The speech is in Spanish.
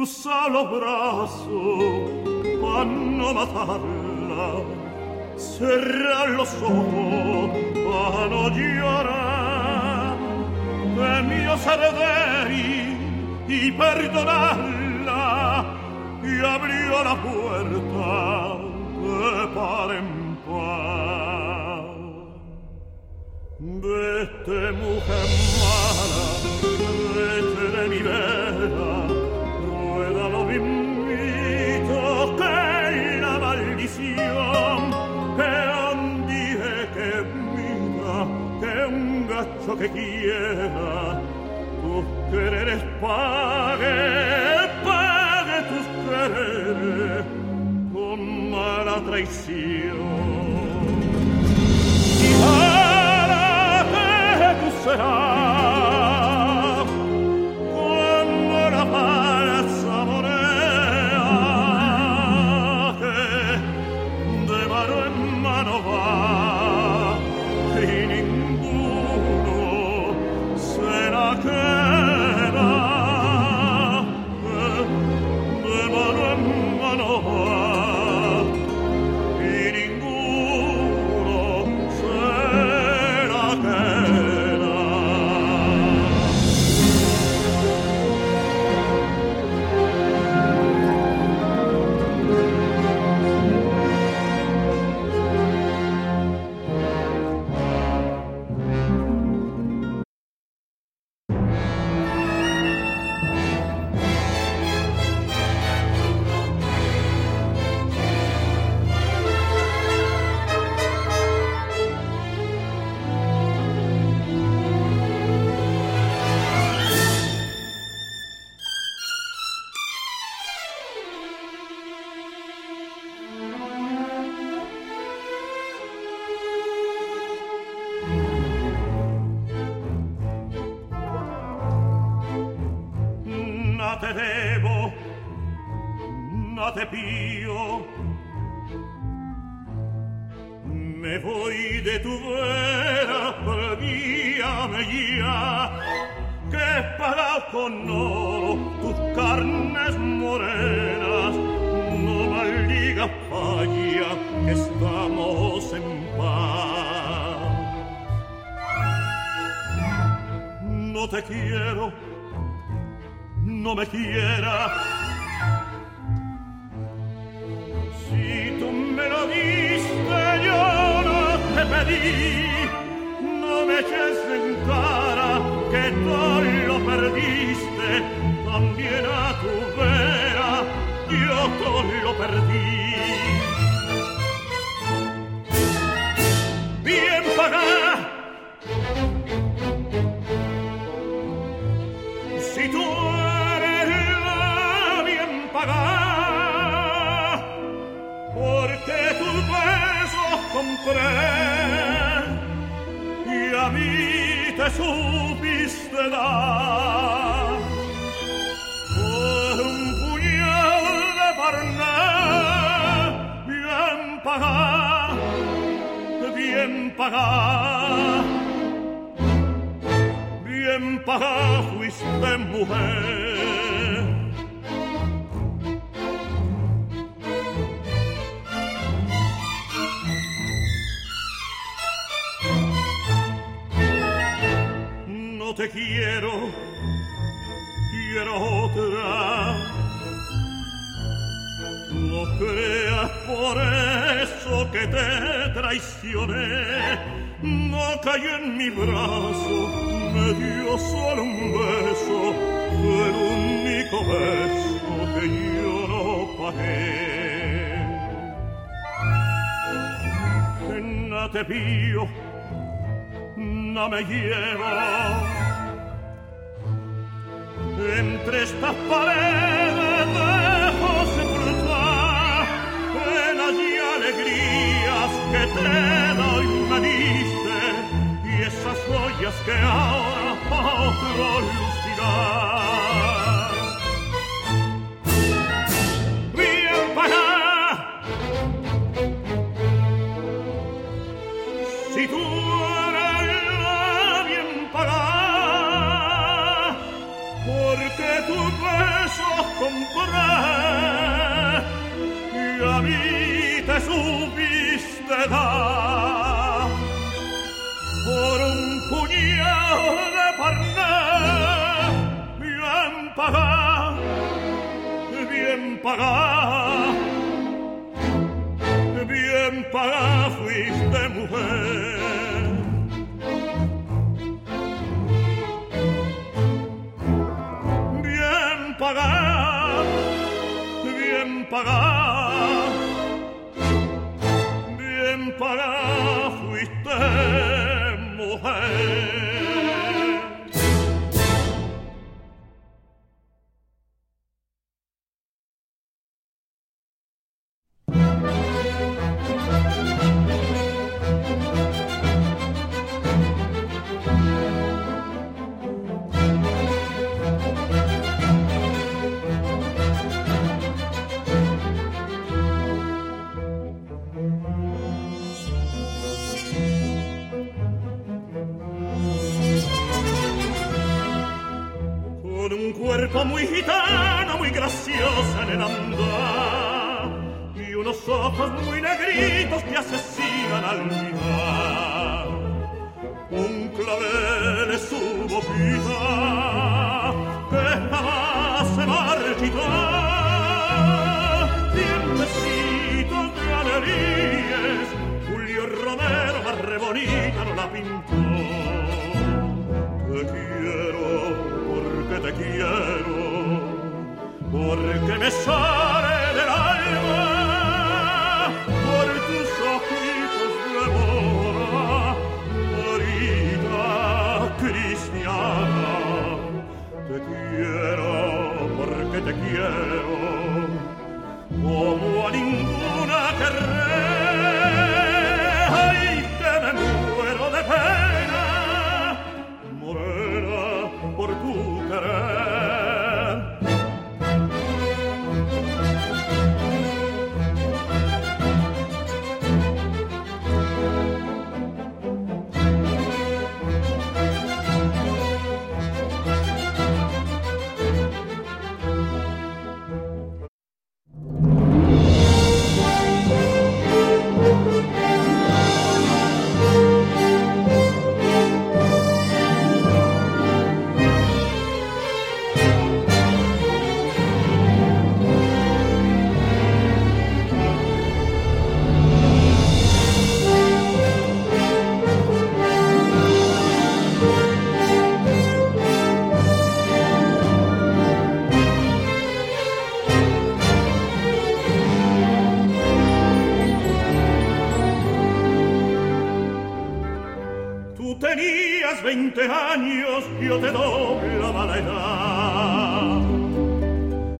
tu solo brazo pa' no matarla, cerrar los ojos pa' no llorar, temió ser débil y perdonarla, y abrió la puerta de par en par. Vete, mujer mala, vete de mi vera, rueda lo invito que la maldición que un día que mira, que un gacho que quiera tus quereres pague tus quereres con mala traición. Y para que tú serás como la falsa moneda que de mano en mano va y ninguno se la queda. De mano en mano va y ninguno se la queda. No te debo, no te pido, me voy de tu vera, prevíame ya, que he pagado con oro tus carnes morenas, no maldigas falla, que estamos en paz. No te quiero, no me quieras. Si tú me lo diste, yo no te pedí. No me eches en cara que tú lo perdiste. También a tu vera yo todo lo perdí. Bien pagada. Si tú porque tus besos compré y a mí te supiste dar por un puñal de parnal bien pagado, bien pagado, bien pagado fuiste mujer. No te quiero, quiero otra. No creas por eso que te traicioné. No cayó en mi brazo, me dio solo un beso, el único beso que yo no pagué. No te pío, no me llevo entre estas paredes dejo sepultar penas y alegrías que te doy me diste y esas joyas que ahora pa' otro lucirás. Bien pagada, si tú porque tus besos compré y a mí te supiste dar por un puñado de parné bien pagá fuiste mujer. Bien pagá fuiste mujer. Muy gitana, muy graciosa en el andar y unos ojos muy negritos que asesinan al mirar. Un clavel es su boquita que jamás se marchitó. Dientecitos de alegrías, Julio Romero más re bonita no la pintó. Te quiero, porque me sale del alma, por tus ojitos de mora, morita cristiana. Te quiero, porque te quiero, como a ninguna querré. Ay, que me muero de pena, morena, por tu querer. Tenías 20 años, yo te doblaba la edad.